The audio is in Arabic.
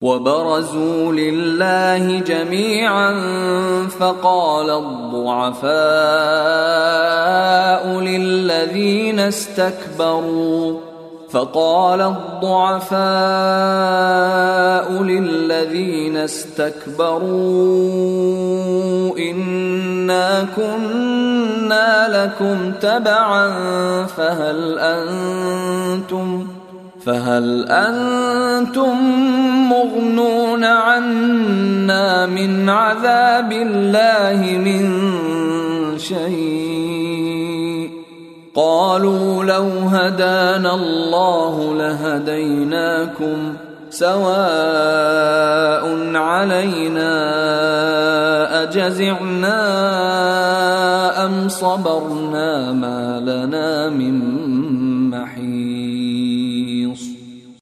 وبرزوا لله جميعا فقال الضعفاء للذين استكبروا إنا كنا لكم تبعا فهل أنتم مغنون عنا من عذاب الله من شيء قالوا لو هدانا الله لهديناكم سواء علينا أجزعنا أم صبرنا ما لنا من